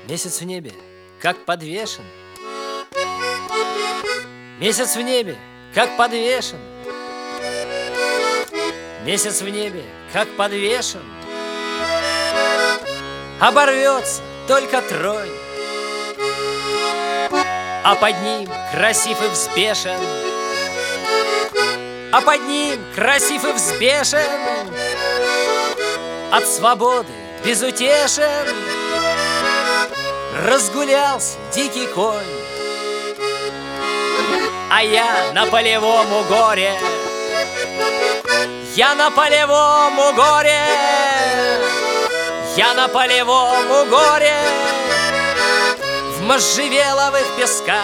Месяц в небе, как подвешен. Месяц в небе, как подвешен. Месяц в небе, как подвешен. Оборвется только тронь, а под ним красив и взбешен. А под ним красив и взбешен, от свободы безутешен. Разгулялся дикий конь, а я на полевом угоре. Я на полевом угоре. Я на полевом угоре, в можжевеловых песках.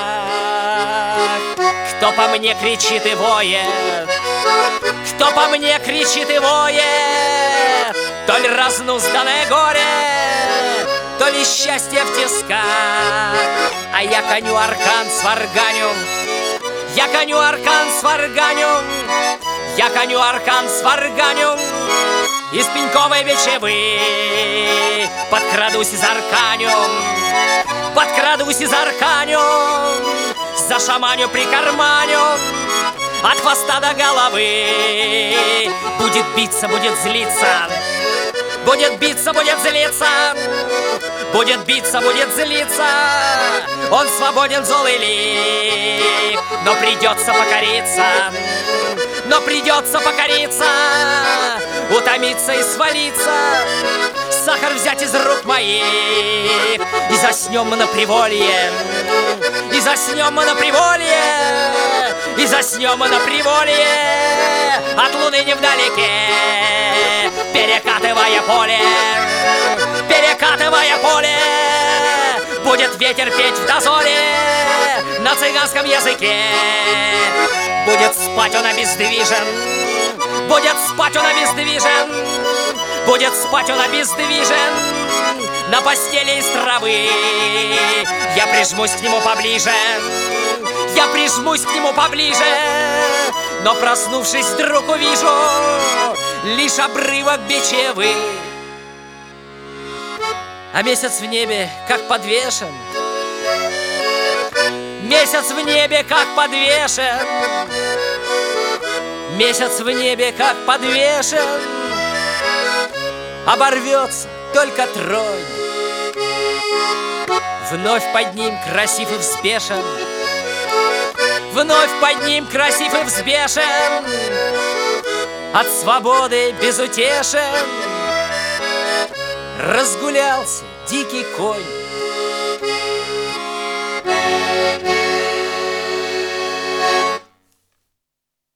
Кто по мне кричит и воет, кто по мне кричит и воет, то ли разнузданное горе, то ли счастье в тисках. А я коню аркан сварганю, я коню аркан сварганю, я коню аркан сварганю из пеньковой вечевы. Подкрадусь и зарканю, подкрадусь и зарканю, зашаманю, прикарманю от хвоста до головы. Будет биться, будет злиться, будет биться, будет злиться, будет биться, будет злиться. Он свободен, злой лик, но придется покориться, но придется покориться, утомиться и свалиться, сахар взять из рук моих. И заснем мы на приволье, и заснем мы на приволье, и заснем мы на приволье, от луны невдалеке, перекатывая поле, перекатывая поле. Будет ветер петь в дозоре на цыганском языке. Будет спать он обездвижен, будет спать он обездвижен, будет спать он обездвижен на постели из травы. Я прижмусь к нему поближе, я прижмусь к нему поближе, но проснувшись, вдруг увижу лишь обрывок бичевы. А месяц в небе, как подвешен, месяц в небе, как подвешен, месяц в небе, как подвешен. Оборвется только тронь, вновь под ним красив и взбешен, вновь под ним красив и взбешен, от свободы безутешен. Разгулялся дикий конь,